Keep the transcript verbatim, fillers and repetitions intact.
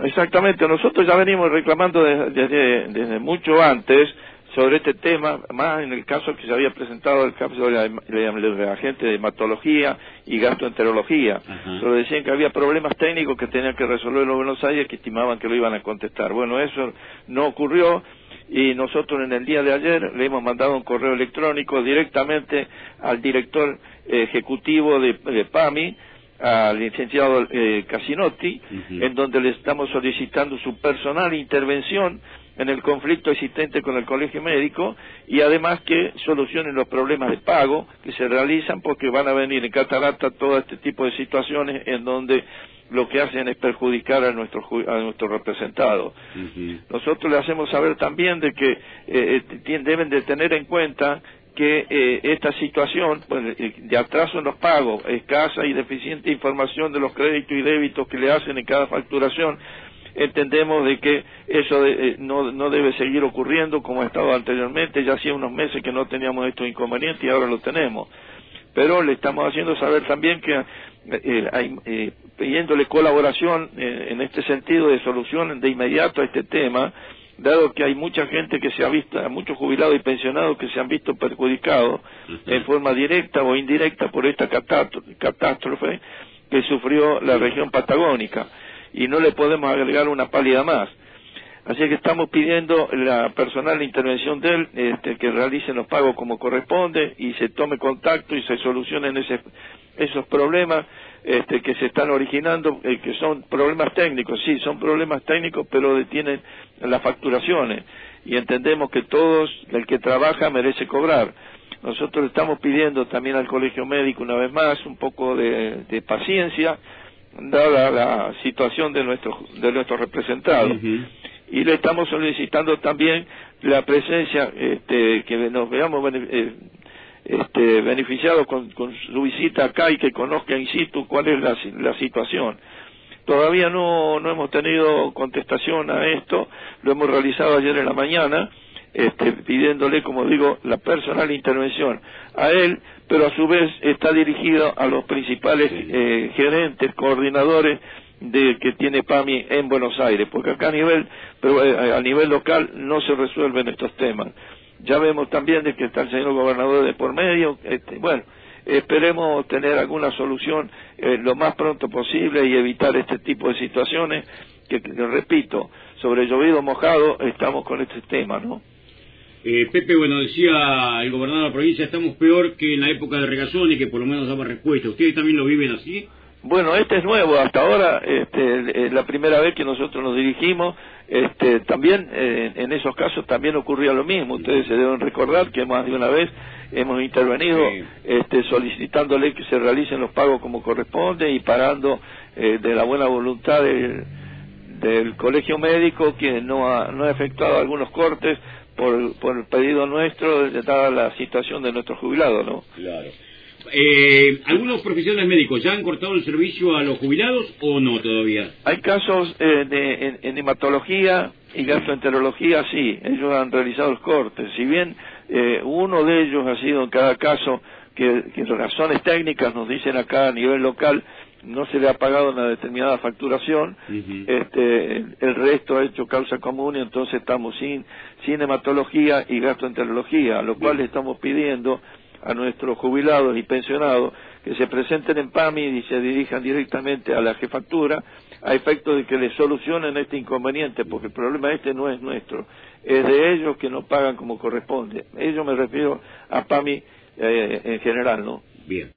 Bueno, exactamente. Nosotros ya venimos reclamando desde, desde, desde mucho antes sobre este tema, más en el caso que se había presentado el caso de la, de la gente de hematología y gastroenterología. Ajá. Pero decían que había problemas técnicos que tenían que resolver los Buenos Aires, que estimaban que lo iban a contestar. Bueno, eso no ocurrió y nosotros en el día de ayer le hemos mandado un correo electrónico directamente al director eh, ejecutivo de, de PAMI, al licenciado eh, Casinotti, uh-huh. en donde le estamos solicitando su personal intervención en el conflicto existente con el colegio médico y además que solucionen los problemas de pago que se realizan, porque van a venir en catarata todo este tipo de situaciones en donde lo que hacen es perjudicar a nuestros a nuestros representados. Uh-huh. Nosotros le hacemos saber también de que eh, deben de tener en cuenta que eh, esta situación pues, de atraso en los pagos, escasa y deficiente información de los créditos y débitos que le hacen en cada facturación, entendemos de que eso de, eh, no, no debe seguir ocurriendo como ha estado anteriormente. Ya hacía unos meses que no teníamos estos inconvenientes y ahora lo tenemos. Pero le estamos haciendo saber también que eh, hay, eh, pidiéndole colaboración eh, en este sentido de solución de inmediato a este tema, dado que hay mucha gente que se ha visto, muchos jubilados y pensionados que se han visto perjudicados uh-huh. en forma directa o indirecta por esta catástrofe que sufrió la región patagónica, y no le podemos agregar una pálida más. Así que estamos pidiendo la personal intervención de él, este, que realicen los pagos como corresponde y se tome contacto y se solucionen ese, esos problemas este, que se están originando, eh, que son problemas técnicos, sí, son problemas técnicos, pero detienen las facturaciones y entendemos que todos, el que trabaja merece cobrar. Nosotros estamos pidiendo también al Colegio Médico una vez más un poco de, de paciencia, dada la situación de nuestros de nuestros representados. Uh-huh. Y le estamos solicitando también la presencia, este, que nos veamos eh, este, beneficiados con, con su visita acá y que conozca in situ cuál es la, la situación. Todavía no, no hemos tenido contestación a esto, lo hemos realizado ayer en la mañana, este, pidiéndole, como digo, la personal intervención a él, pero a su vez está dirigido a los principales eh, gerentes, coordinadores de que tiene PAMI en Buenos Aires, porque acá a nivel pero eh, a nivel local no se resuelven estos temas. Ya vemos también de que está el señor gobernador de por medio, este, bueno, esperemos tener alguna solución eh, lo más pronto posible y evitar este tipo de situaciones que, que repito, sobre llovido mojado estamos con este tema, ¿no? Eh, Pepe, bueno, decía el gobernador de la provincia, estamos peor que en la época de Regazzoni, que por lo menos daba respuesta. ¿Ustedes también lo viven así? Bueno, este es nuevo, hasta ahora este, es la primera vez que nosotros nos dirigimos, este, también eh, en esos casos también ocurría lo mismo. Ustedes se deben recordar que más de una vez hemos intervenido sí. este, solicitándole que se realicen los pagos como corresponde y parando eh, de la buena voluntad del, del colegio médico, que no ha, no ha efectuado algunos cortes por, por el pedido nuestro, dada la situación de nuestros jubilados, ¿no? Claro. Eh, ¿Algunos profesionales médicos ya han cortado el servicio a los jubilados o no todavía? Hay casos eh, de, en, en hematología y gastroenterología, sí, ellos han realizado los cortes. Si bien eh, uno de ellos ha sido en cada caso que, que razones técnicas nos dicen acá a nivel local, no se le ha pagado una determinada facturación, uh-huh. este, el, el resto ha hecho causa común y entonces estamos sin, sin hematología y gastroenterología, a lo cual le estamos pidiendo a nuestros jubilados y pensionados que se presenten en PAMI y se dirijan directamente a la jefatura a efecto de que les solucionen este inconveniente, porque el problema este no es nuestro, es de ellos que no pagan como corresponde. Ellos me refiero a PAMI eh, en general, ¿no? Bien.